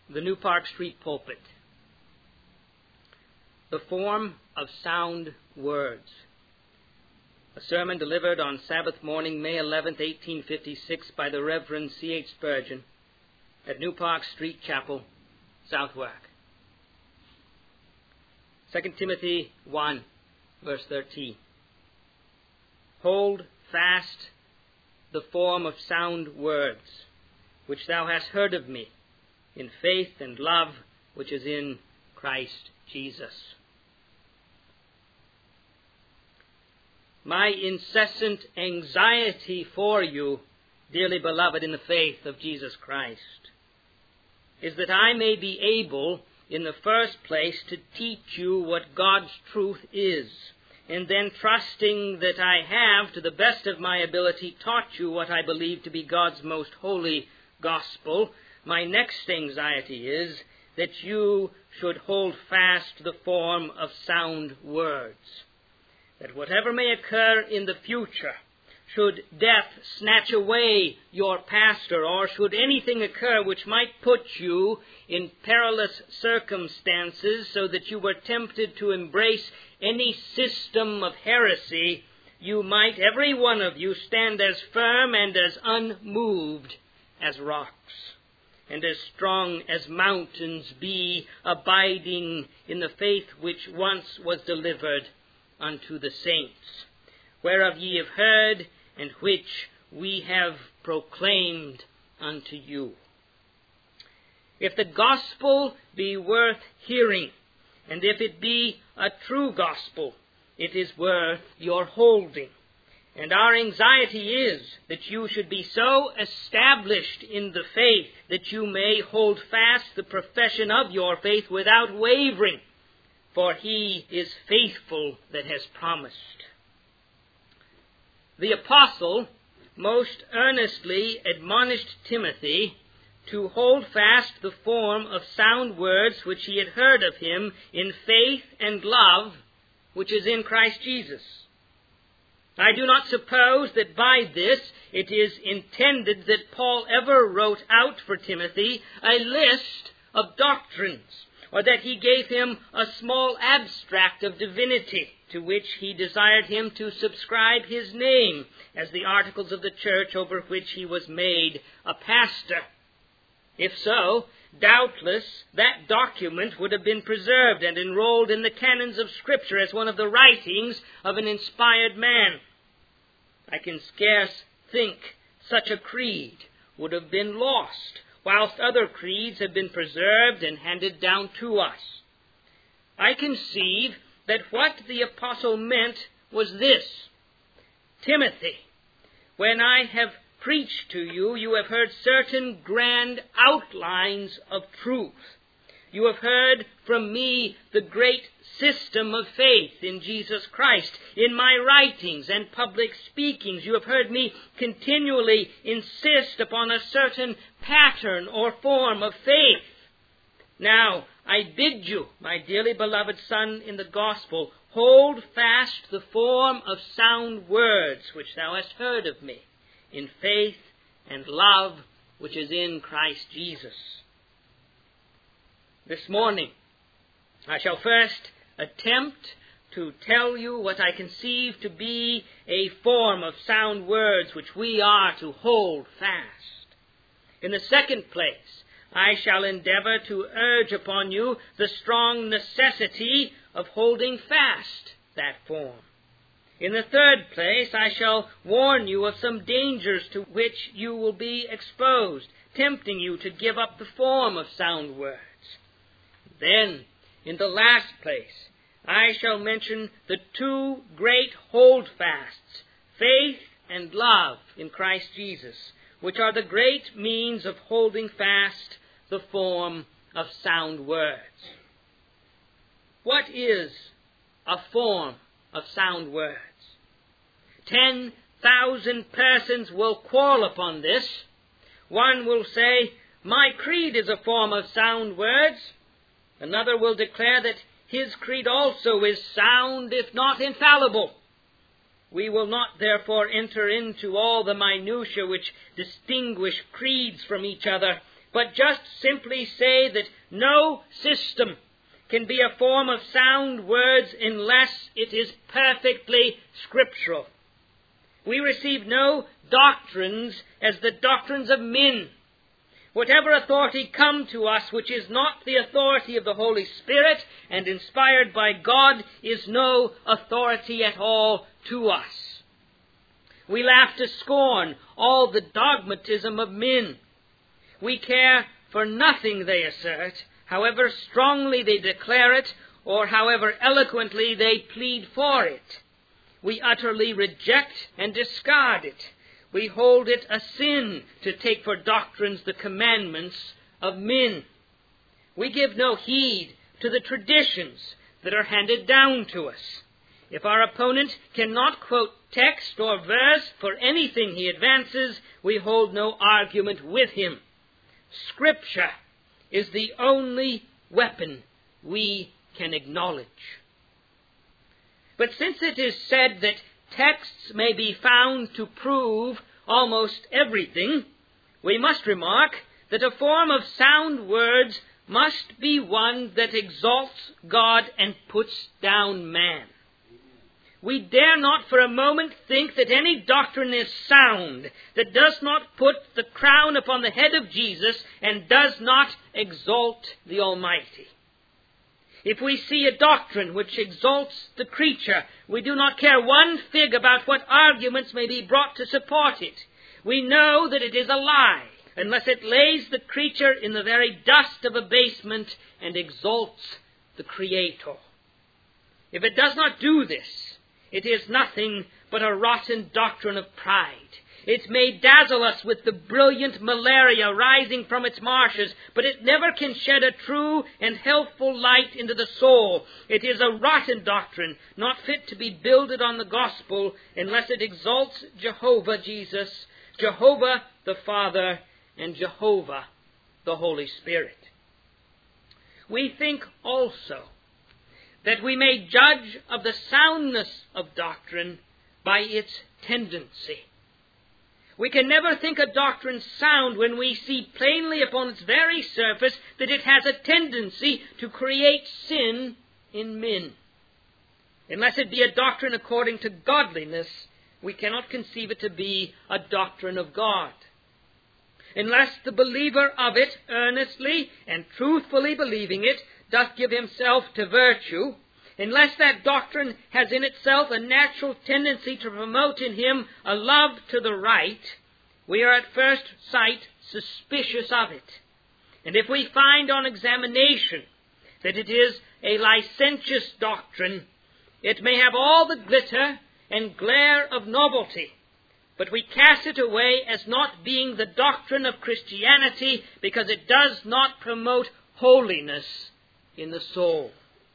the New Park Street pulpit. The form of sound words. A sermon delivered on Sabbath morning, May 11th, 1856, by the Reverend C.H. Spurgeon at New Park Street Chapel, Southwark. 2 Timothy 1, verse 13. Hold fast the form of sound words, which thou hast heard of me, in faith and love which is in Christ Jesus. My incessant anxiety for you, dearly beloved in the faith of Jesus Christ, is that I may be able, in the first place, to teach you what God's truth is, and then, trusting that I have, to the best of my ability, taught you what I believe to be God's most holy gospel, my next anxiety is that you should hold fast the form of sound words, that whatever may occur in the future, should death snatch away your pastor, or should anything occur which might put you in perilous circumstances so that you were tempted to embrace any system of heresy, you might, every one of you, stand as firm and as unmoved as rocks, and as strong as mountains be, abiding in the faith which once was delivered unto the saints, whereof ye have heard, and which we have proclaimed unto you. If the gospel be worth hearing, and if it be a true gospel, it is worth your holding. And our anxiety is that you should be so established in the faith that you may hold fast the profession of your faith without wavering, for he is faithful that has promised. The apostle most earnestly admonished Timothy to hold fast the form of sound words which he had heard of him in faith and love which is in Christ Jesus. I do not suppose that by this it is intended that Paul ever wrote out for Timothy a list of doctrines, or that he gave him a small abstract of divinity to which he desired him to subscribe his name as the articles of the church over which he was made a pastor. If so, doubtless that document would have been preserved and enrolled in the canons of Scripture as one of the writings of an inspired man. I can scarce think such a creed would have been lost, whilst other creeds have been preserved and handed down to us. I conceive that what the apostle meant was this: Timothy, when I have preached to you, you have heard certain grand outlines of truth. You have heard from me the great system of faith in Jesus Christ. In my writings and public speakings, you have heard me continually insist upon a certain pattern or form of faith. Now, I bid you, my dearly beloved son in the gospel, hold fast the form of sound words which thou hast heard of me, in faith and love which is in Christ Jesus. This morning, I shall first attempt to tell you what I conceive to be a form of sound words which we are to hold fast. In the second place, I shall endeavor to urge upon you the strong necessity of holding fast that form. In the third place, I shall warn you of some dangers to which you will be exposed, tempting you to give up the form of sound words. Then, in the last place, I shall mention the two great holdfasts, faith and love in Christ Jesus, which are the great means of holding fast the form of sound words. What is a form of sound words? 10,000 persons will quarrel upon this. One will say, my creed is a form of sound words. Another will declare that his creed also is sound, if not infallible. We will not therefore enter into all the minutiae which distinguish creeds from each other, but just simply say that no system can be a form of sound words unless it is perfectly scriptural. We receive no doctrines as the doctrines of men. Whatever authority come to us which is not the authority of the Holy Spirit and inspired by God is no authority at all to us. We laugh to scorn all the dogmatism of men. We care for nothing they assert, however strongly they declare it, or however eloquently they plead for it. We utterly reject and discard it. We hold it a sin to take for doctrines the commandments of men. We give no heed to the traditions that are handed down to us. If our opponent cannot quote text or verse for anything he advances, we hold no argument with him. Scripture is the only weapon we can acknowledge. But since it is said that texts may be found to prove almost everything, we must remark that a form of sound words must be one that exalts God and puts down man. We dare not for a moment think that any doctrine is sound that does not put the crown upon the head of Jesus and does not exalt the Almighty. If we see a doctrine which exalts the creature, we do not care one fig about what arguments may be brought to support it. We know that it is a lie, unless it lays the creature in the very dust of abasement and exalts the Creator. If it does not do this, it is nothing but a rotten doctrine of pride. It may dazzle us with the brilliant malaria rising from its marshes, but it never can shed a true and healthful light into the soul. It is a rotten doctrine, not fit to be builded on the gospel, unless it exalts Jehovah Jesus, Jehovah the Father, and Jehovah the Holy Spirit. We think also that we may judge of the soundness of doctrine by its tendency. We can never think a doctrine sound when we see plainly upon its very surface that it has a tendency to create sin in men. Unless it be a doctrine according to godliness, we cannot conceive it to be a doctrine of God. Unless the believer of it, earnestly and truthfully believing it, doth give himself to virtue, unless that doctrine has in itself a natural tendency to promote in him a love to the right, we are at first sight suspicious of it. And if we find on examination that it is a licentious doctrine, it may have all the glitter and glare of novelty, but we cast it away as not being the doctrine of Christianity because it does not promote holiness in the soul.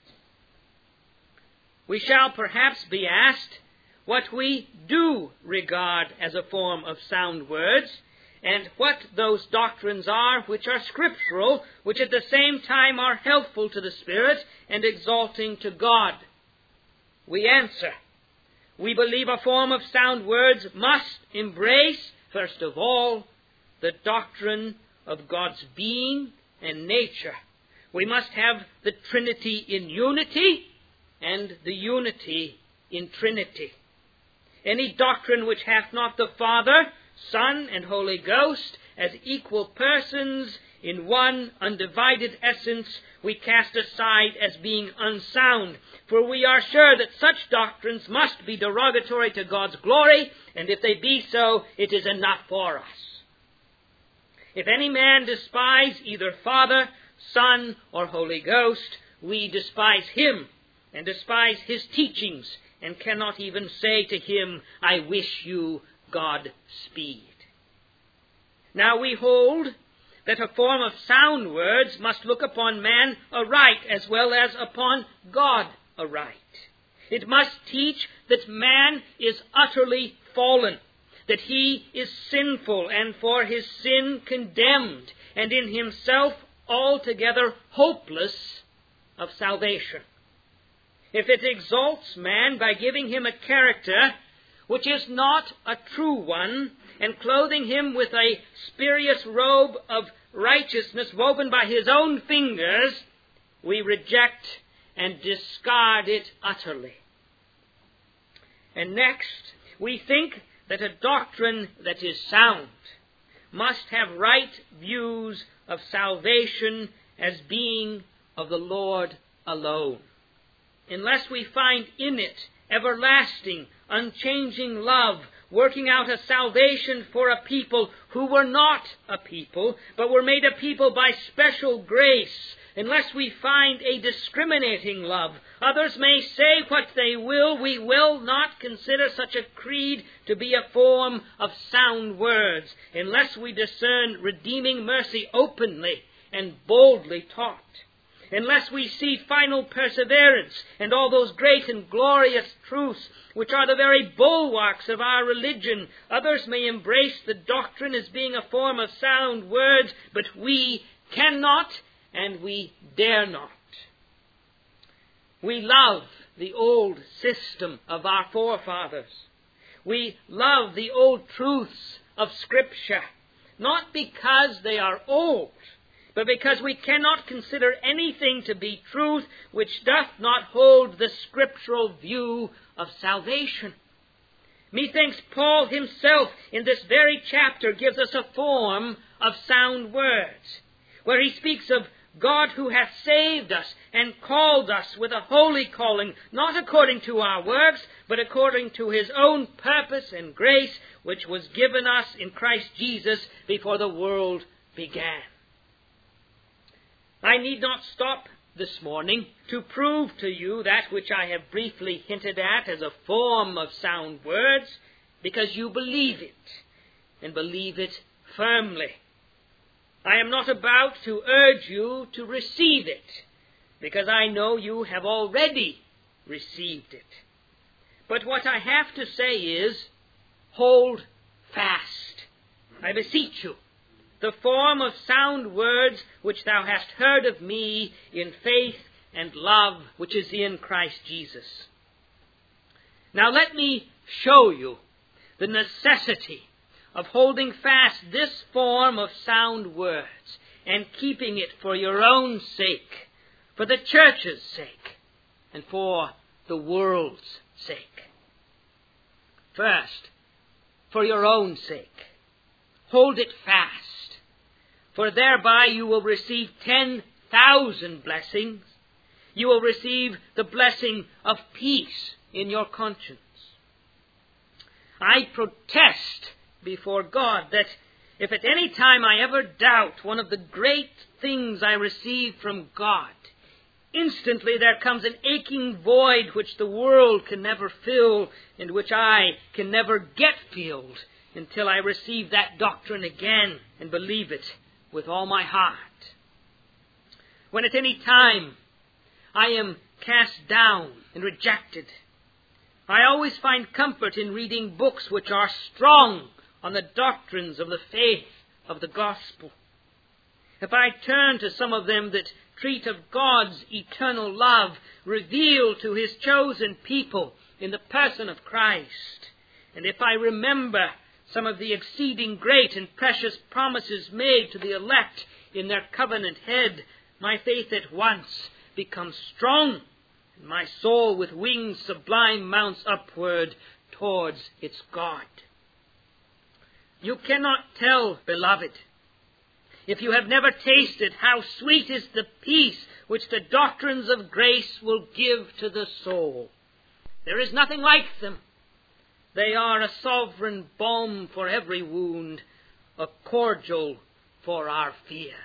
We shall perhaps be asked what we do regard as a form of sound words, and what those doctrines are which are scriptural, which at the same time are helpful to the Spirit and exalting to God. We answer, we believe a form of sound words must embrace, first of all, the doctrine of God's being and nature. We must have the Trinity in unity and the unity in Trinity. Any doctrine which hath not the Father, Son, and Holy Ghost as equal persons in one undivided essence, we cast aside as being unsound, for we are sure that such doctrines must be derogatory to God's glory, and if they be so, it is enough for us. If any man despise either Father, Son, or Holy Ghost, we despise him and despise his teachings, and cannot even say to him, I wish you God-speed. Now we hold that a form of sound words must look upon man aright as well as upon God aright. It must teach that man is utterly fallen, that he is sinful and for his sin condemned, and in himself altogether hopeless of salvation. If it exalts man by giving him a character which is not a true one, and clothing him with a spurious robe of righteousness woven by his own fingers, we reject and discard it utterly. And next, we think that a doctrine that is sound must have right views of salvation as being of the Lord alone. Unless we find in it everlasting, unchanging love, working out a salvation for a people who were not a people, but were made a people by special grace, unless we find a discriminating love, others may say what they will, we will not consider such a creed to be a form of sound words, unless we discern redeeming mercy openly and boldly taught. Unless we see final perseverance and all those great and glorious truths which are the very bulwarks of our religion, others may embrace the doctrine as being a form of sound words, but we cannot and we dare not. We love the old system of our forefathers. We love the old truths of Scripture, not because they are old, but because we cannot consider anything to be truth which doth not hold the scriptural view of salvation. Methinks Paul himself in this very chapter gives us a form of sound words, where he speaks of God who hath saved us and called us with a holy calling, not according to our works, but according to his own purpose and grace, which was given us in Christ Jesus before the world began. I need not stop this morning to prove to you that which I have briefly hinted at as a form of sound words, because you believe it, and believe it firmly. I am not about to urge you to receive it, because I know you have already received it. But what I have to say is, hold fast, I beseech you, the form of sound words which thou hast heard of me in faith and love which is in Christ Jesus. Now let me show you the necessity of holding fast this form of sound words and keeping it for your own sake, for the church's sake, and for the world's sake. First, for your own sake, hold it fast, for thereby you will receive 10,000 blessings. You will receive the blessing of peace in your conscience. I protest before God that if at any time I ever doubt one of the great things I receive from God, instantly there comes an aching void which the world can never fill and which I can never get filled until I receive that doctrine again and believe it with all my heart. When at any time I am cast down and rejected, I always find comfort in reading books which are strong on the doctrines of the faith of the gospel. If I turn to some of them that treat of God's eternal love revealed to his chosen people in the person of Christ, and if I remember some of the exceeding great and precious promises made to the elect in their covenant head, my faith at once becomes strong, and my soul with wings sublime mounts upward towards its God. You cannot tell, beloved, if you have never tasted how sweet is the peace which the doctrines of grace will give to the soul. There is nothing like them. They are a sovereign balm for every wound, a cordial for our fears.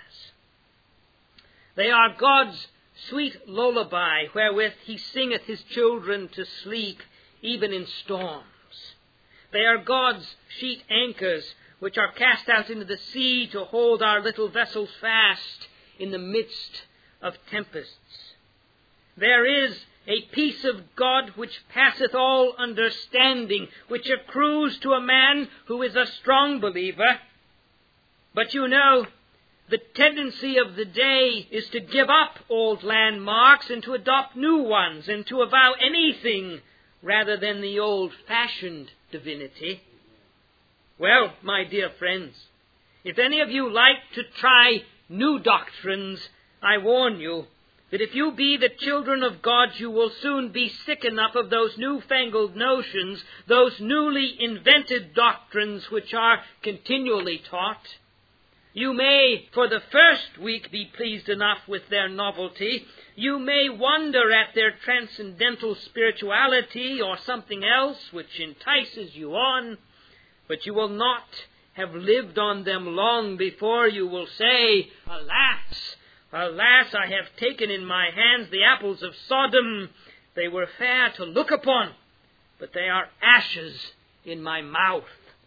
They are God's sweet lullaby wherewith he singeth his children to sleep, even in storms. They are God's sheet anchors which are cast out into the sea to hold our little vessels fast in the midst of tempests. There is a peace of God which passeth all understanding, which accrues to a man who is a strong believer. But you know, the tendency of the day is to give up old landmarks and to adopt new ones and to avow anything rather than the old-fashioned divinity. Well, my dear friends, if any of you like to try new doctrines, I warn you that if you be the children of God, you will soon be sick enough of those newfangled notions, those newly invented doctrines which are continually taught. You may, for the first week, be pleased enough with their novelty. You may wonder at their transcendental spirituality or something else which entices you on, but you will not have lived on them long before you will say, Alas, alas, I have taken in my hands the apples of Sodom. They were fair to look upon, but they are ashes in my mouth.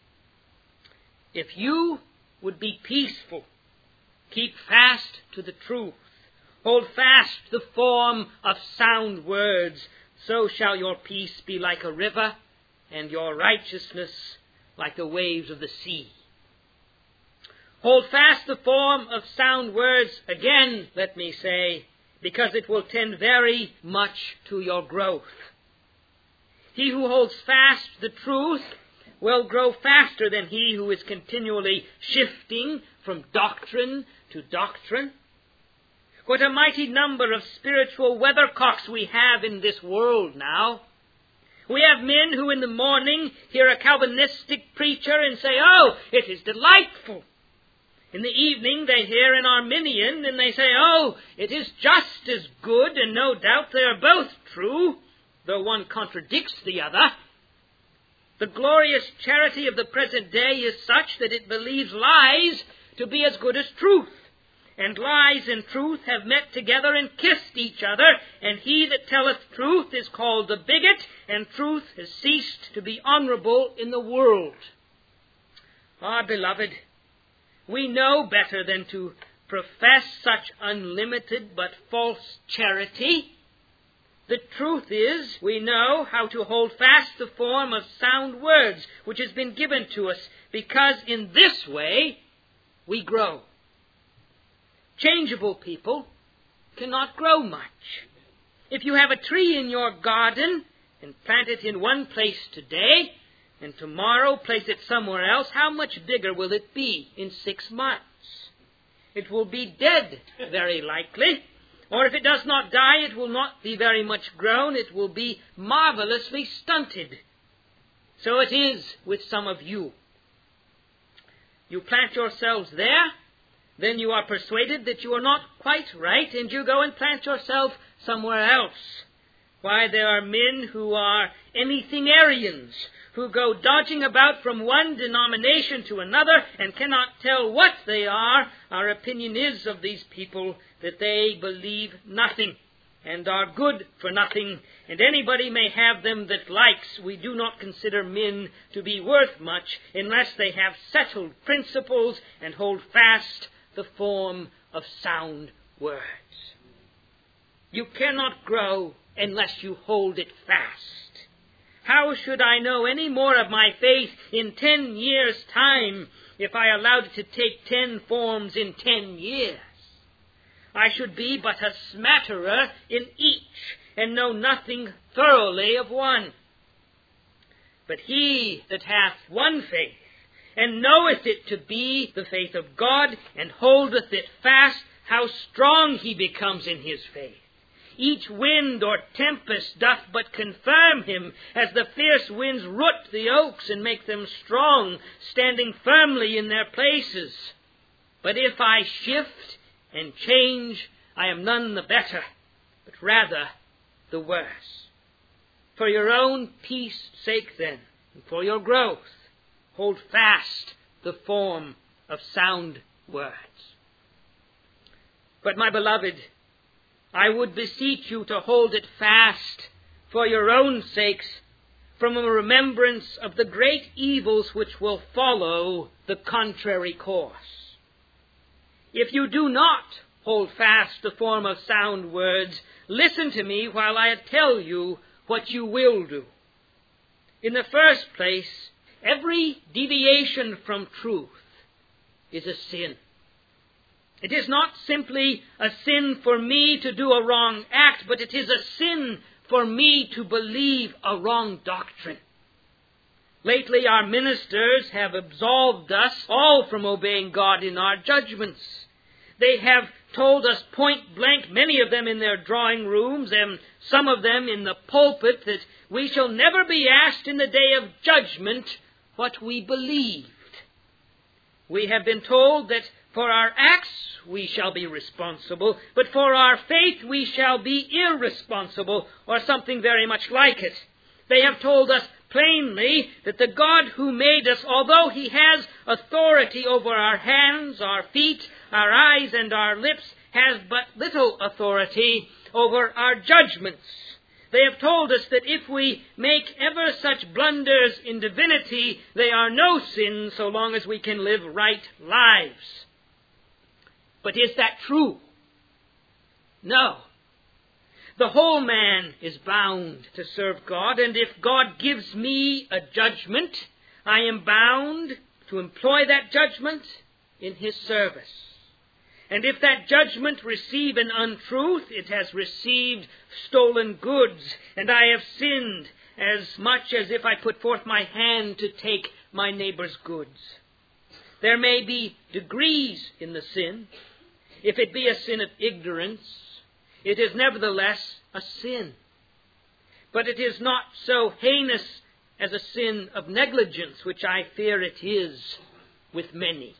If you would be peaceful, keep fast to the truth, hold fast the form of sound words, so shall your peace be like a river, and your righteousness like the waves of the sea. Hold fast the form of sound words, again, let me say, because it will tend very much to your growth. He who holds fast the truth will grow faster than he who is continually shifting from doctrine to doctrine. What a mighty number of spiritual weathercocks we have in this world now. We have men who in the morning hear a Calvinistic preacher and say, "Oh, it is delightful." In the evening they hear an Arminian and they say, "Oh, it is just as good," and no doubt they are both true, though one contradicts the other. The glorious charity of the present day is such that it believes lies to be as good as truth. And lies and truth have met together and kissed each other, and he that telleth truth is called a bigot, and truth has ceased to be honorable in the world. Ah, beloved, we know better than to profess such unlimited but false charity. The truth is, we know how to hold fast the form of sound words which has been given to us, because in this way we grow. Changeable people cannot grow much. If you have a tree in your garden and plant it in one place today, and tomorrow place it somewhere else, how much bigger will it be in 6 months? It will be dead, very likely. Or if it does not die, it will not be very much grown. It will be marvelously stunted. So it is with some of you. You plant yourselves there, then you are persuaded that you are not quite right, and you go and plant yourself somewhere else. Why, there are men who are anything-arians, who go dodging about from one denomination to another and cannot tell what they are. Our opinion is of these people that they believe nothing and are good for nothing, and anybody may have them that likes. We do not consider men to be worth much unless they have settled principles and hold fast the form of sound words. You cannot grow unless you hold it fast. How should I know any more of my faith in 10 years' time if I allowed it to take 10 forms in 10 years? I should be but a smatterer in each, and know nothing thoroughly of one. But he that hath one faith, and knoweth it to be the faith of God, and holdeth it fast, how strong he becomes in his faith. Each wind or tempest doth but confirm him, as the fierce winds root the oaks and make them strong, standing firmly in their places. But if I shift and change, I am none the better, but rather the worse. For your own peace sake then, and for your growth, hold fast the form of sound words. But my beloved, I would beseech you to hold it fast for your own sakes, from a remembrance of the great evils which will follow the contrary course. If you do not hold fast the form of sound words, listen to me while I tell you what you will do. In the first place, every deviation from truth is a sin. It is not simply a sin for me to do a wrong act, but it is a sin for me to believe a wrong doctrine. Lately our ministers have absolved us all from obeying God in our judgments. They have told us point blank, many of them in their drawing rooms and some of them in the pulpit, that we shall never be asked in the day of judgment what we believed. We have been told that for our acts we shall be responsible, but for our faith we shall be irresponsible, or something very much like it. They have told us plainly that the God who made us, although He has authority over our hands, our feet, our eyes, and our lips, has but little authority over our judgments. They have told us that if we make ever such blunders in divinity, they are no sin so long as we can live right lives. But is that true? No. The whole man is bound to serve God, and if God gives me a judgment, I am bound to employ that judgment in His service. And if that judgment receive an untruth, it has received stolen goods, and I have sinned as much as if I put forth my hand to take my neighbor's goods. There may be degrees in the sin. If it be a sin of ignorance, it is nevertheless a sin. But it is not so heinous as a sin of negligence, which I fear it is with many.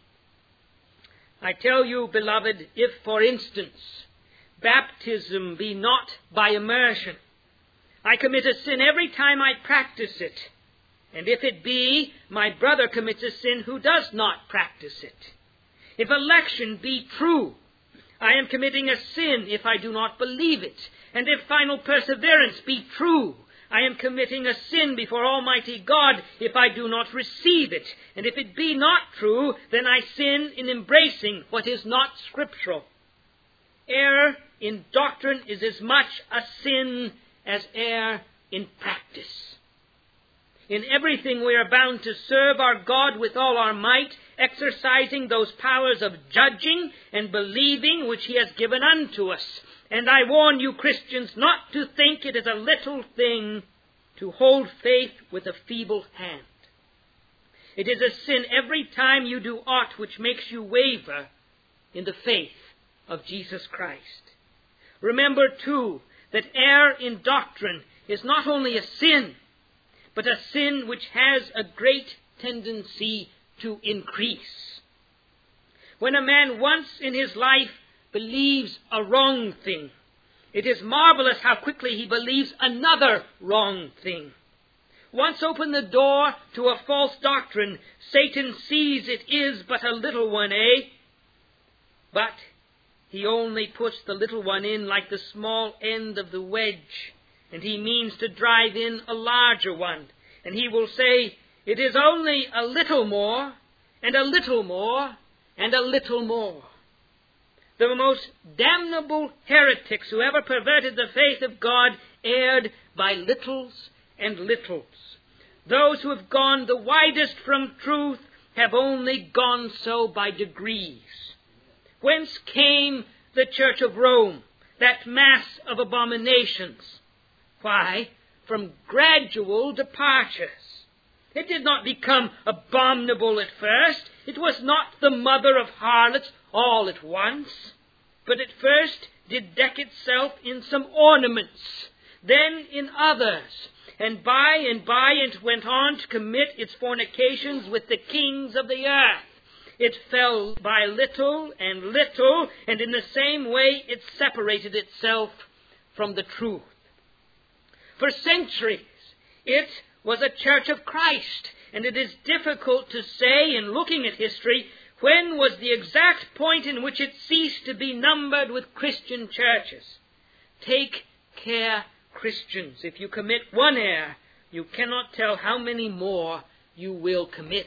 I tell you, beloved, if, for instance, baptism be not by immersion, I commit a sin every time I practice it. And if it be, my brother commits a sin who does not practice it. If election be true, I am committing a sin if I do not believe it. And if final perseverance be true, I am committing a sin before Almighty God if I do not receive it. And if it be not true, then I sin in embracing what is not scriptural. Error in doctrine is as much a sin as error in practice. In everything we are bound to serve our God with all our might, exercising those powers of judging and believing which He has given unto us. And I warn you, Christians, not to think it is a little thing to hold faith with a feeble hand. It is a sin every time you do aught which makes you waver in the faith of Jesus Christ. Remember, too, that error in doctrine is not only a sin, but a sin which has a great tendency to increase. When a man once in his life believes a wrong thing, it is marvelous how quickly he believes another wrong thing. Once open the door to a false doctrine, Satan sees it is but a little one, But he only puts the little one in like the small end of the wedge, and he means to drive in a larger one. And he will say, it is only a little more, and a little more, and a little more. The most damnable heretics who ever perverted the faith of God erred by littles and littles. Those who have gone the widest from truth have only gone so by degrees. Whence came the Church of Rome, that mass of abominations? Why, from gradual departures. It did not become abominable at first. It was not the mother of harlots all at once, but at first did deck itself in some ornaments, then in others, and by it went on to commit its fornications with the kings of the earth. It fell by little, and in the same way it separated itself from the truth. For centuries it was a church of Christ, and it is difficult to say, in looking at history, when was the exact point in which it ceased to be numbered with Christian churches. Take care, Christians. If you commit one error, you cannot tell how many more you will commit.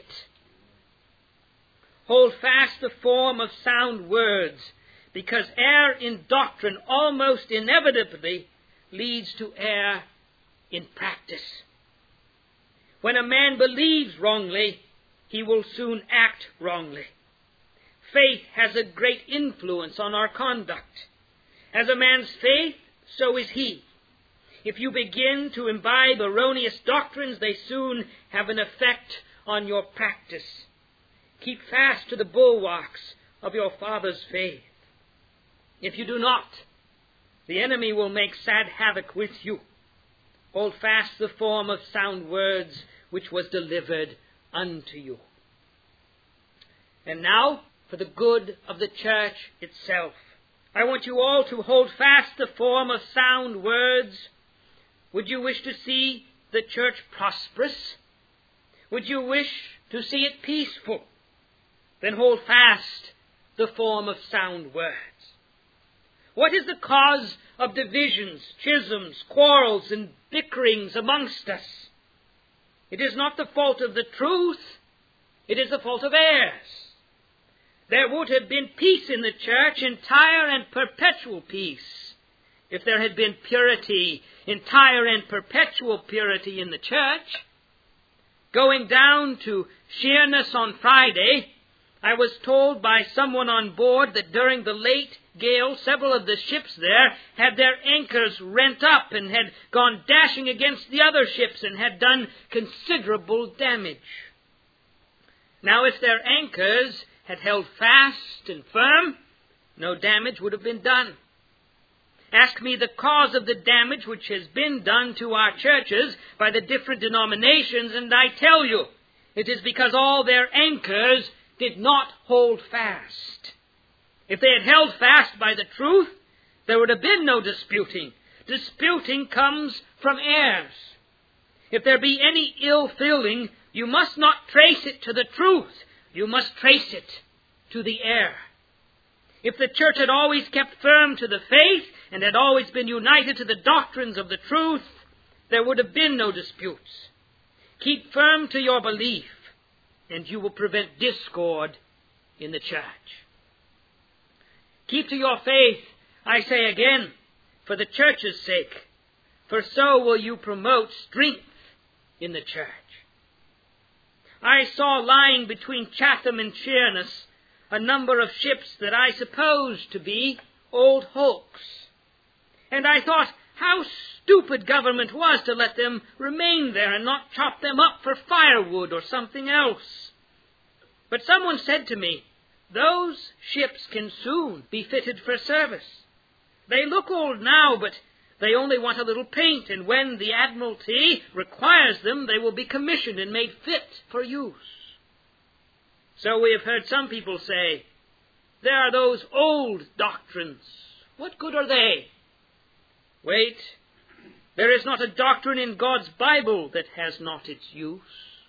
Hold fast the form of sound words, because error in doctrine almost inevitably leads to error in practice. When a man believes wrongly, he will soon act wrongly. Faith has a great influence on our conduct. As a man's faith, so is he. If you begin to imbibe erroneous doctrines, they soon have an effect on your practice. Keep fast to the bulwarks of your father's faith. If you do not, the enemy will make sad havoc with you. Hold fast the form of sound words which was delivered unto you. And now, for the good of the church itself, I want you all to hold fast the form of sound words. Would you wish to see the church prosperous? Would you wish to see it peaceful? Then hold fast the form of sound words. What is the cause of divisions, schisms, quarrels, and bickerings amongst us? It is not the fault of the truth, it is the fault of errors. There would have been peace in the church, entire and perpetual peace, if there had been purity, entire and perpetual purity in the church. Going down to Sheerness on Friday, I was told by someone on board that during the late gale, several of the ships there had their anchors rent up and had gone dashing against the other ships and had done considerable damage. Now, if their anchors had held fast and firm, no damage would have been done. Ask me the cause of the damage which has been done to our churches by the different denominations, and I tell you, it is because all their anchors did not hold fast. If they had held fast by the truth, there would have been no disputing. Disputing comes from errors. If there be any ill feeling, you must not trace it to the truth. You must trace it to the error. If the church had always kept firm to the faith and had always been united to the doctrines of the truth, there would have been no disputes. Keep firm to your belief, and you will prevent discord in the church. Keep to your faith, I say again, for the church's sake, for so will you promote strength in the church. I saw lying between Chatham and Sheerness a number of ships that I supposed to be old hulks. And I thought how stupid government was to let them remain there and not chop them up for firewood or something else. But someone said to me, those ships can soon be fitted for service. They look old now, but they only want a little paint, and when the Admiralty requires them, they will be commissioned and made fit for use. So we have heard some people say, there are those old doctrines. What good are they? Wait, there is not a doctrine in God's Bible that has not its use.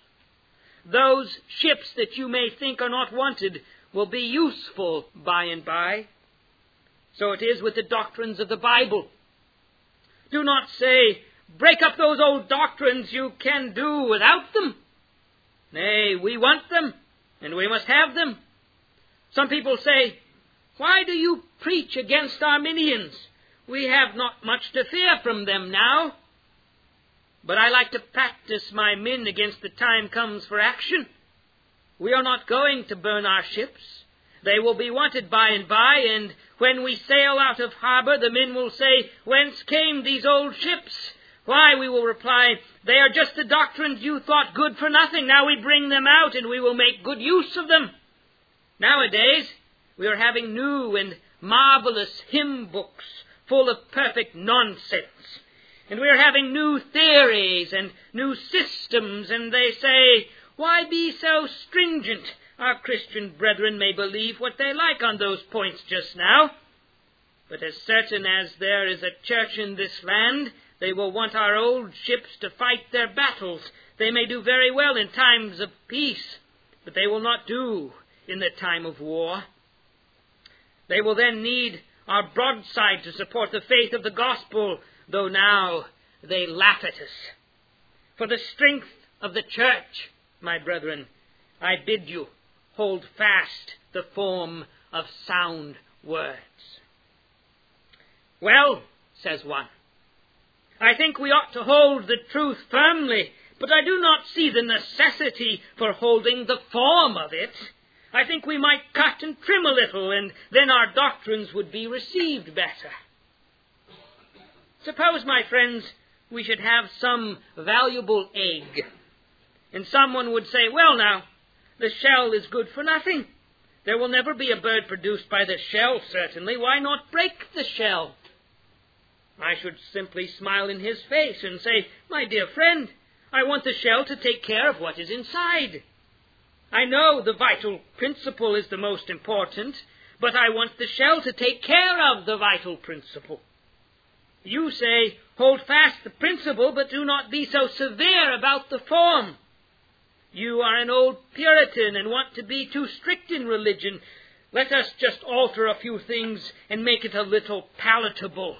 Those ships that you may think are not wanted will be useful by and by. So it is with the doctrines of the Bible. Do not say, break up those old doctrines, you can do without them. Nay, we want them, and we must have them. Some people say, why do you preach against Arminians? We have not much to fear from them now. But I like to practice my men against the time comes for action. We are not going to burn our ships. They will be wanted by and by, and when we sail out of harbor, the men will say, whence came these old ships? Why, we will reply, they are just the doctrines you thought good for nothing. Now we bring them out, and we will make good use of them. Nowadays, we are having new and marvelous hymn books full of perfect nonsense. And we are having new theories and new systems, and they say, why be so stringent? Our Christian brethren may believe what they like on those points just now. But as certain as there is a church in this land, they will want our old ships to fight their battles. They may do very well in times of peace, but they will not do in the time of war. They will then need our broadside to support the faith of the gospel, though now they laugh at us. For the strength of the church, my brethren, I bid you hold fast the form of sound words. Well, says one, I think we ought to hold the truth firmly, but I do not see the necessity for holding the form of it. I think we might cut and trim a little, and then our doctrines would be received better. Suppose, my friends, we should have some valuable egg. And someone would say, well now, the shell is good for nothing. There will never be a bird produced by the shell, certainly. Why not break the shell? I should simply smile in his face and say, my dear friend, I want the shell to take care of what is inside. I know the vital principle is the most important, but I want the shell to take care of the vital principle. You say, hold fast the principle, but do not be so severe about the form. You are an old Puritan and want to be too strict in religion. Let us just alter a few things and make it a little palatable.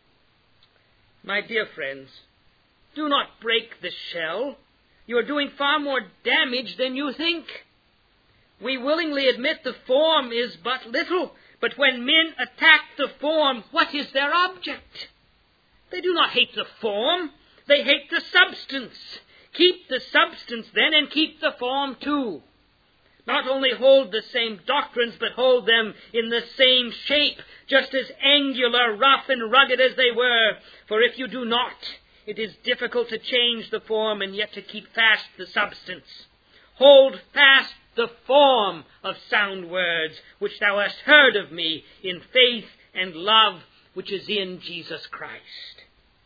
My dear friends, do not break the shell. You are doing far more damage than you think. We willingly admit the form is but little, but when men attack the form, what is their object? They do not hate the form, they hate the substance. Keep the substance then, and keep the form too. Not only hold the same doctrines, but hold them in the same shape, just as angular, rough, and rugged as they were. For if you do not, it is difficult to change the form and yet to keep fast the substance. Hold fast the form of sound words, which thou hast heard of me, in faith and love, which is in Jesus Christ.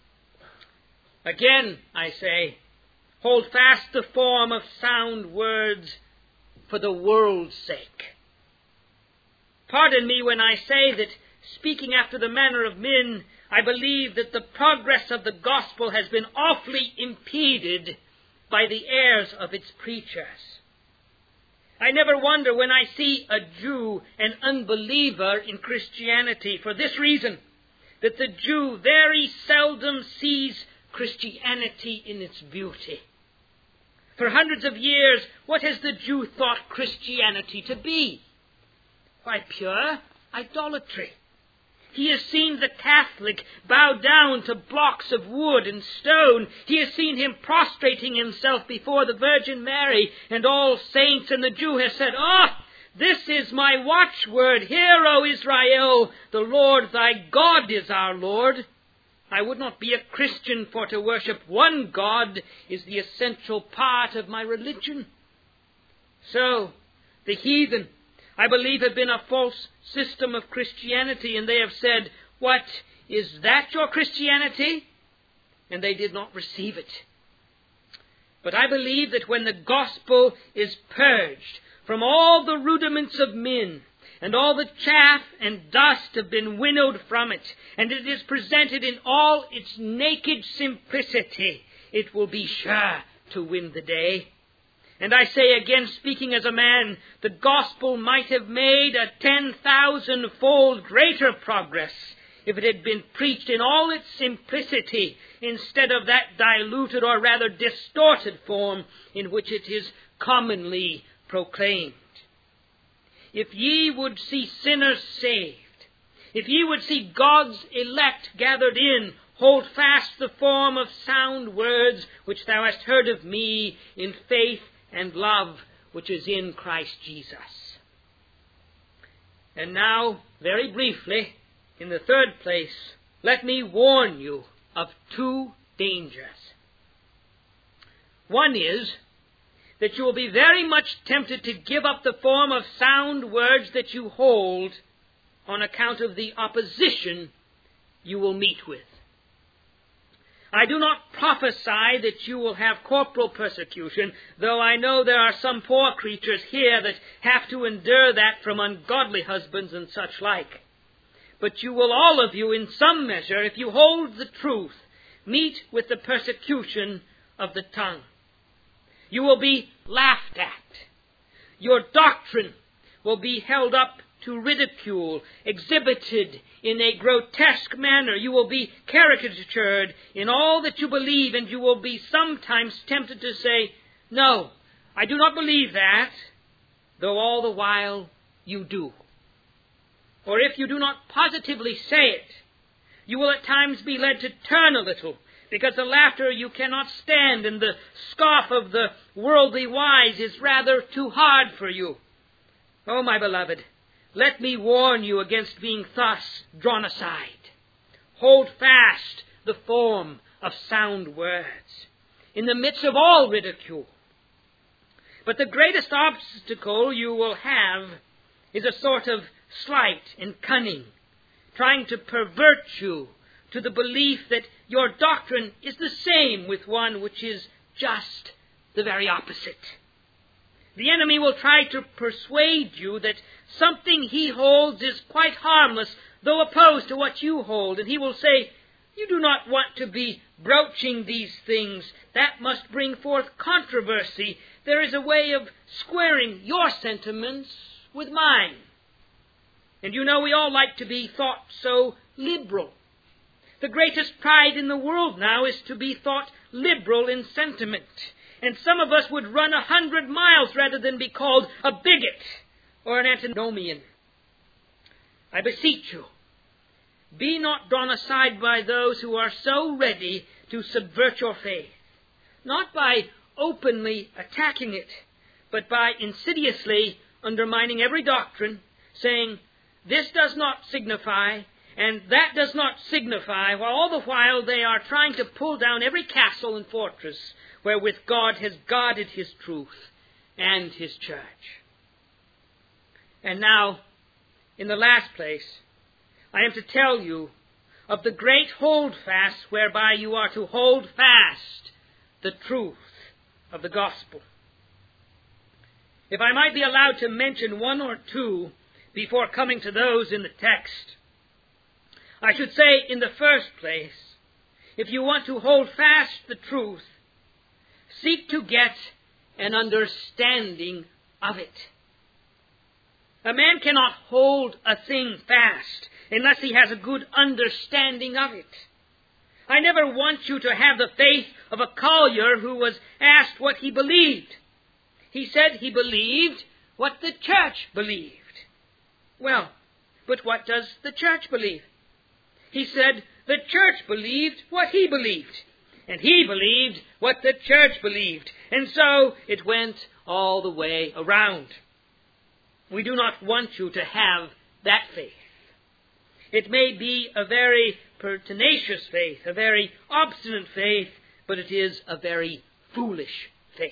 Again, I say, hold fast the form of sound words for the world's sake. Pardon me when I say that, speaking after the manner of men, I believe that the progress of the gospel has been awfully impeded by the errors of its preachers. I never wonder when I see a Jew an unbeliever in Christianity, for this reason, that the Jew very seldom sees Christianity in its beauty. For hundreds of years, what has the Jew thought Christianity to be? Why, pure idolatry. He has seen the Catholic bow down to blocks of wood and stone. He has seen him prostrating himself before the Virgin Mary and all saints, and the Jew has said, this is my watchword. Hear, O Israel, the Lord thy God is our Lord. I would not be a Christian, for to worship one God is the essential part of my religion. So, the heathen, I believe, have been a false system of Christianity, and they have said, what, is that your Christianity? And they did not receive it. But I believe that when the gospel is purged from all the rudiments of men, and all the chaff and dust have been winnowed from it, and it is presented in all its naked simplicity, it will be sure to win the day. And I say again, speaking as a man, the gospel might have made a 10,000-fold greater progress if it had been preached in all its simplicity, instead of that diluted or rather distorted form in which it is commonly proclaimed. If ye would see sinners saved, if ye would see God's elect gathered in, hold fast the form of sound words which thou hast heard of me in faith and love which is in Christ Jesus. And now, very briefly, in the third place, let me warn you of two dangers. One is that you will be very much tempted to give up the form of sound words that you hold on account of the opposition you will meet with. I do not prophesy that you will have corporal persecution, though I know there are some poor creatures here that have to endure that from ungodly husbands and such like. But you will all of you, in some measure, if you hold the truth, meet with the persecution of the tongue. You will be laughed at. Your doctrine will be held up to ridicule, exhibited in a grotesque manner. You will be caricatured in all that you believe, and you will be sometimes tempted to say, no, I do not believe that, though all the while you do. Or if you do not positively say it, you will at times be led to turn a little, because the laughter you cannot stand and the scoff of the worldly wise is rather too hard for you. Oh, my beloved, let me warn you against being thus drawn aside. Hold fast the form of sound words, in the midst of all ridicule. But the greatest obstacle you will have is a sort of sleight and cunning, trying to pervert you to the belief that your doctrine is the same with one which is just the very opposite. The enemy will try to persuade you that something he holds is quite harmless, though opposed to what you hold. And he will say, you do not want to be broaching these things. That must bring forth controversy. There is a way of squaring your sentiments with mine. And you know we all like to be thought so liberal. The greatest pride in the world now is to be thought liberal in sentiment. And some of us would run 100 miles rather than be called a bigot or an antinomian. I beseech you, be not drawn aside by those who are so ready to subvert your faith, not by openly attacking it, but by insidiously undermining every doctrine, saying, this does not signify, and that does not signify, while all the while they are trying to pull down every castle and fortress wherewith God has guarded His truth and His church. And now, in the last place, I am to tell you of the great holdfast whereby you are to hold fast the truth of the gospel. If I might be allowed to mention one or two before coming to those in the text, I should say, in the first place, if you want to hold fast the truth, seek to get an understanding of it. A man cannot hold a thing fast unless he has a good understanding of it. I never want you to have the faith of a collier who was asked what he believed. He said he believed what the church believed. Well, but what does the church believe? He said the church believed what he believed, and he believed what the church believed. And so it went all the way around. We do not want you to have that faith. It may be a very pertinacious faith, a very obstinate faith, but it is a very foolish faith.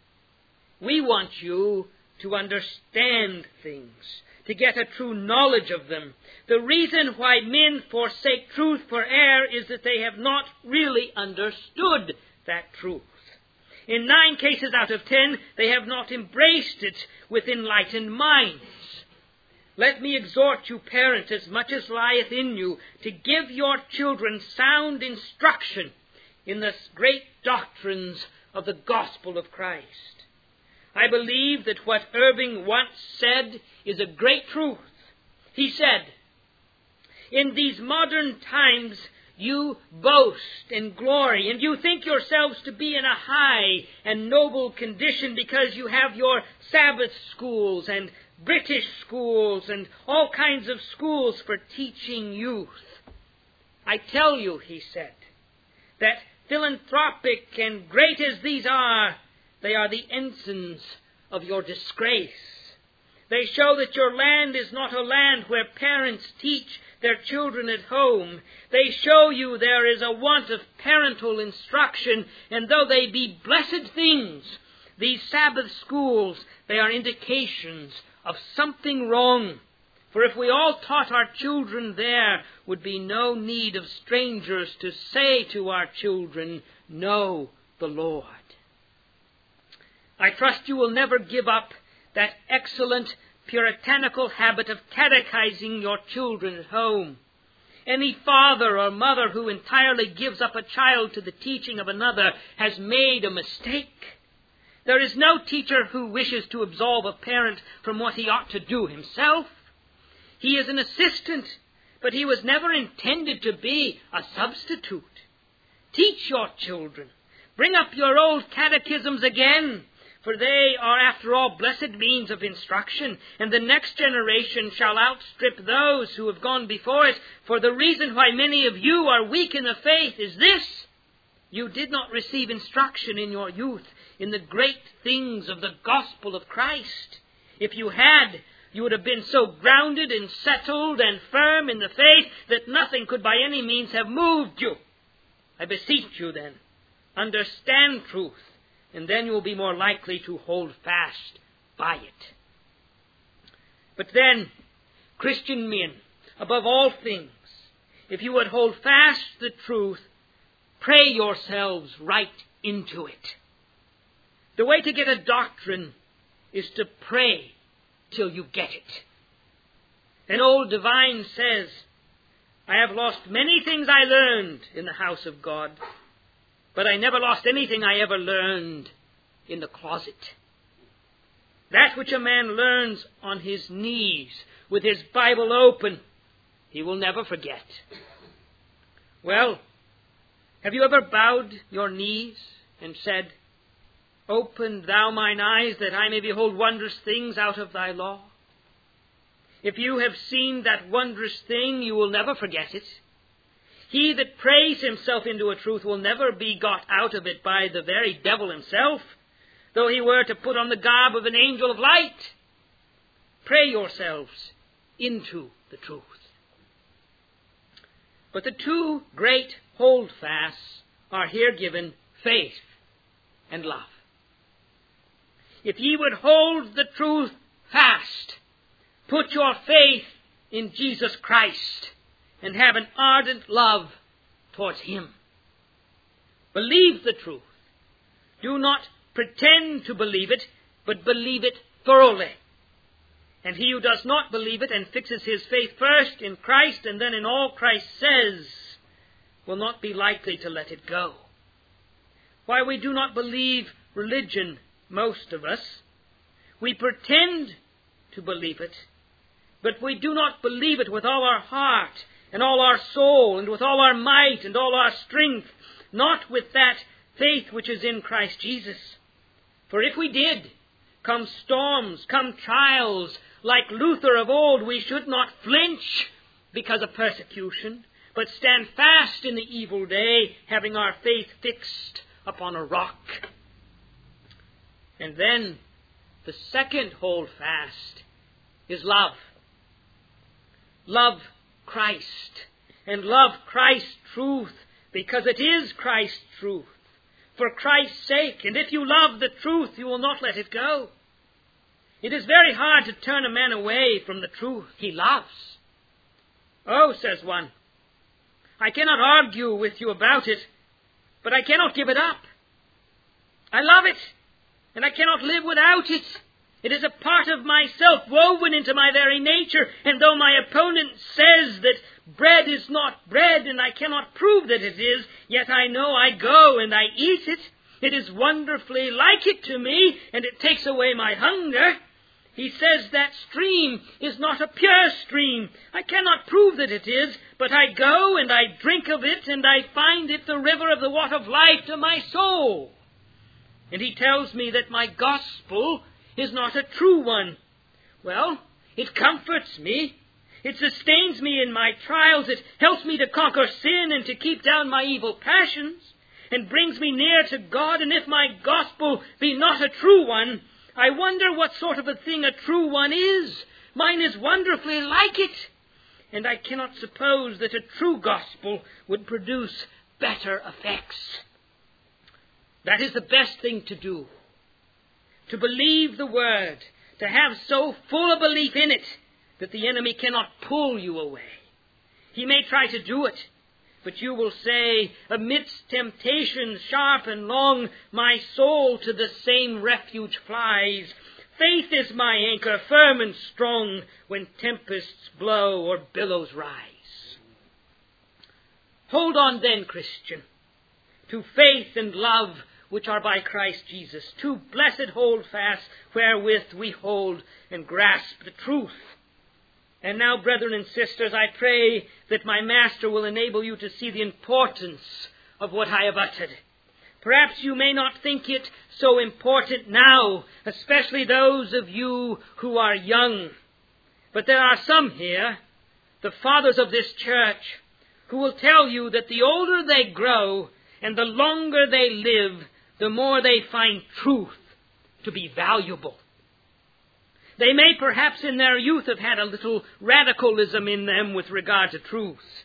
We want you to understand things, to get a true knowledge of them. The reason why men forsake truth for error is that they have not really understood that truth. In 9 cases out of 10, they have not embraced it with enlightened minds. Let me exhort you, parents, as much as lieth in you, to give your children sound instruction in the great doctrines of the gospel of Christ. I believe that what Irving once said is a great truth. He said, in these modern times you boast and glory, and you think yourselves to be in a high and noble condition because you have your Sabbath schools and British schools and all kinds of schools for teaching youth. I tell you, he said, that philanthropic and great as these are, they are the ensigns of your disgrace. They show that your land is not a land where parents teach their children at home. They show you there is a want of parental instruction, and though they be blessed things, these Sabbath schools, they are indications of something wrong. For if we all taught our children, there would be no need of strangers to say to our children, know the Lord. I trust you will never give up that excellent puritanical habit of catechizing your children at home. Any father or mother who entirely gives up a child to the teaching of another has made a mistake. There is no teacher who wishes to absolve a parent from what he ought to do himself. He is an assistant, but he was never intended to be a substitute. Teach your children. Bring up your old catechisms again, for they are, after all, blessed means of instruction, and the next generation shall outstrip those who have gone before it. For the reason why many of you are weak in the faith is this: you did not receive instruction in your youth in the great things of the gospel of Christ. If you had, you would have been so grounded and settled and firm in the faith that nothing could by any means have moved you. I beseech you then, understand truth, and then you will be more likely to hold fast by it. But then, Christian men, above all things, if you would hold fast the truth, pray yourselves right into it. The way to get a doctrine is to pray till you get it. An old divine says, I have lost many things I learned in the house of God, but I never lost anything I ever learned in the closet. That which a man learns on his knees with his Bible open, he will never forget. Well, have you ever bowed your knees and said, Open thou mine eyes that I may behold wondrous things out of thy law? If you have seen that wondrous thing, you will never forget it. He that prays himself into a truth will never be got out of it by the very devil himself, though he were to put on the garb of an angel of light. Pray yourselves into the truth. But the two great holdfasts are here given, faith and love. If ye would hold the truth fast, put your faith in Jesus Christ and have an ardent love towards Him. Believe the truth. Do not pretend to believe it, but believe it thoroughly. And he who does not believe it and fixes his faith first in Christ and then in all Christ says, will not be likely to let it go. Why we do not believe religion, most of us, we pretend to believe it, but we do not believe it with all our heart and all our soul and with all our might and all our strength, not with that faith which is in Christ Jesus. For if we did, come storms, come trials, like Luther of old, we should not flinch because of persecution, but stand fast in the evil day, having our faith fixed upon a rock. And then the second holdfast is love. Love Christ, and love Christ's truth, because it is Christ's truth, for Christ's sake. And if you love the truth, you will not let it go. It is very hard to turn a man away from the truth he loves. Oh, says one, I cannot argue with you about it, but I cannot give it up. I love it, and I cannot live without it. It is a part of myself, woven into my very nature, and though my opponent says that bread is not bread, and I cannot prove that it is, yet I know I go and I eat it. It is wonderfully like it to me, and it takes away my hunger. He says that stream is not a pure stream. I cannot prove that it is, but I go and I drink of it, and I find it the river of the water of life to my soul. And he tells me that my gospel is not a true one. Well, it comforts me. It sustains me in my trials. It helps me to conquer sin and to keep down my evil passions, and brings me near to God. And if my gospel be not a true one, I wonder what sort of a thing a true one is. Mine is wonderfully like it. And I cannot suppose that a true gospel would produce better effects. That is the best thing to do. To believe the Word. To have so full a belief in it that the enemy cannot pull you away. He may try to do it, but you will say, amidst temptations sharp and long, my soul to the same refuge flies. Faith is my anchor, firm and strong, when tempests blow or billows rise. Hold on then, Christian, to faith and love which are by Christ Jesus, two blessed holdfasts wherewith we hold and grasp the truth. And now, brethren and sisters, I pray that my Master will enable you to see the importance of what I have uttered. Perhaps you may not think it so important now, especially those of you who are young. But there are some here, the fathers of this church, who will tell you that the older they grow and the longer they live, the more they find truth to be valuable. They may perhaps in their youth have had a little radicalism in them with regard to truth.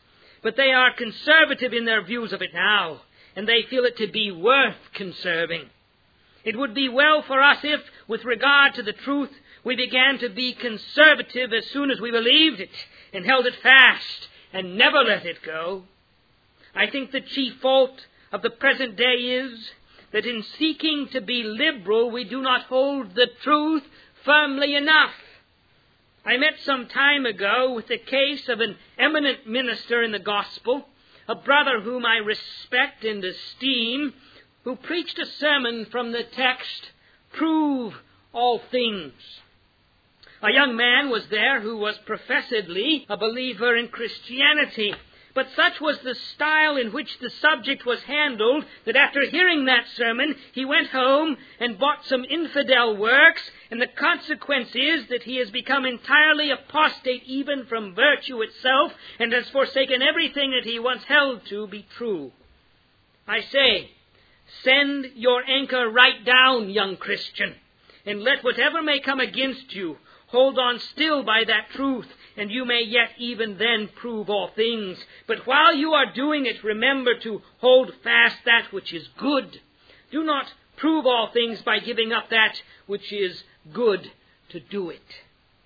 but they are conservative in their views of it now, and they feel it to be worth conserving. It would be well for us if, with regard to the truth, we began to be conservative as soon as we believed it and held it fast and never let it go. I think the chief fault of the present day is that in seeking to be liberal, we do not hold the truth firmly enough. I met some time ago with the case of an eminent minister in the gospel, a brother whom I respect and esteem, who preached a sermon from the text, "Prove all things." A young man was there who was professedly a believer in Christianity, but such was the style in which the subject was handled that after hearing that sermon, he went home and bought some infidel works, and the consequence is that he has become entirely apostate even from virtue itself and has forsaken everything that he once held to be true. I say, send your anchor right down, young Christian, and let whatever may come against you hold on still by that truth, and you may yet even then prove all things. But while you are doing it, remember to hold fast that which is good. Do not prove all things by giving up that which is good to do it.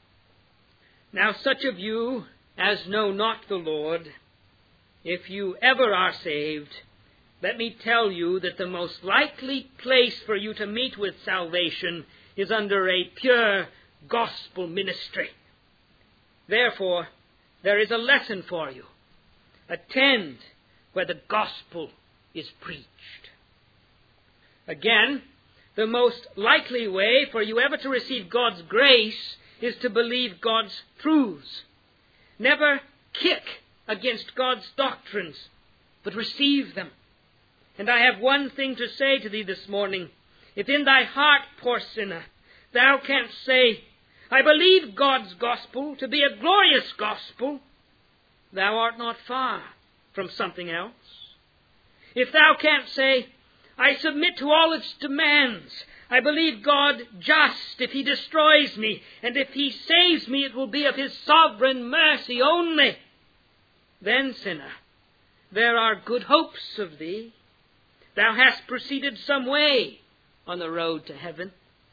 Now such of you as know not the Lord, if you ever are saved, let me tell you that the most likely place for you to meet with salvation is under a pure gospel ministry. Therefore, there is a lesson for you. Attend where the gospel is preached. Again, the most likely way for you ever to receive God's grace is to believe God's truths. Never kick against God's doctrines, but receive them. And I have one thing to say to thee this morning. If in thy heart, poor sinner, thou canst say, "I believe God's gospel to be a glorious gospel," thou art not far from something else. If thou canst say, "I submit to all its demands. I believe God just if he destroys me, and if he saves me, it will be of his sovereign mercy only," then, sinner, there are good hopes of thee. Thou hast proceeded some way on the road to heaven.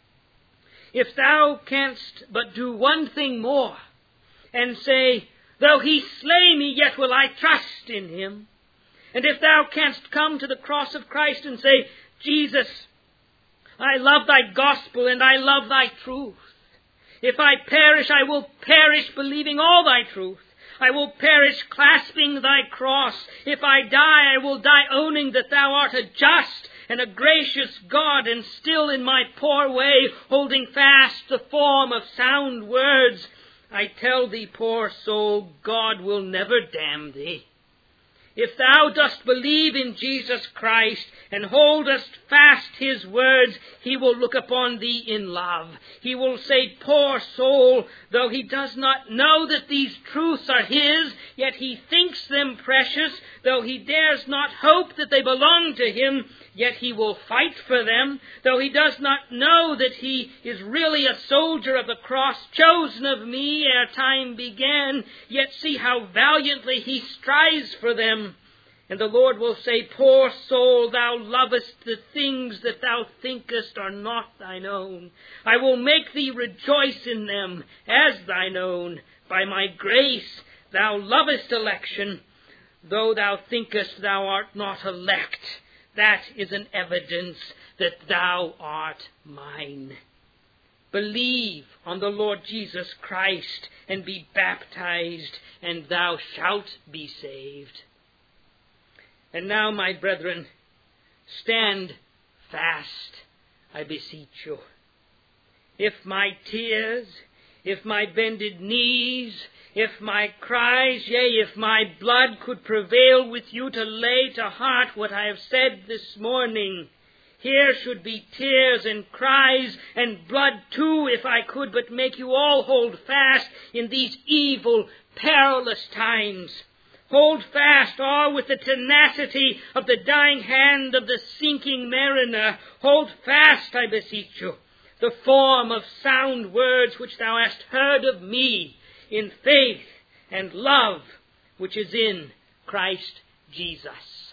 If thou canst but do one thing more, and say, "Though he slay me, yet will I trust in him," and if thou canst come to the cross of Christ and say, "Jesus, I love thy gospel and I love thy truth. If I perish, I will perish believing all thy truth. I will perish clasping thy cross. If I die, I will die owning that thou art a just and a gracious God, and still in my poor way, holding fast the form of sound words. I tell thee, poor soul, God will never damn thee. If thou dost believe in Jesus Christ and holdest fast his words, he will look upon thee in love. He will say, "Poor soul, though he does not know that these truths are his, yet he thinks them precious. Though he dares not hope that they belong to him, yet he will fight for them. Though he does not know that he is really a soldier of the cross, chosen of me ere time began, yet see how valiantly he strives for them." And the Lord will say, "Poor soul, thou lovest the things that thou thinkest are not thine own. I will make thee rejoice in them as thine own. By my grace thou lovest election, though thou thinkest thou art not elect. That is an evidence that thou art mine. Believe on the Lord Jesus Christ and be baptized, and thou shalt be saved." And now, my brethren, stand fast, I beseech you. If my tears, if my bended knees, if my cries, yea, if my blood could prevail with you to lay to heart what I have said this morning, here should be tears and cries and blood too, if I could but make you all hold fast in these evil, perilous times. Hold fast, all with the tenacity of the dying hand of the sinking mariner. Hold fast, I beseech you, the form of sound words which thou hast heard of me in faith and love which is in Christ Jesus.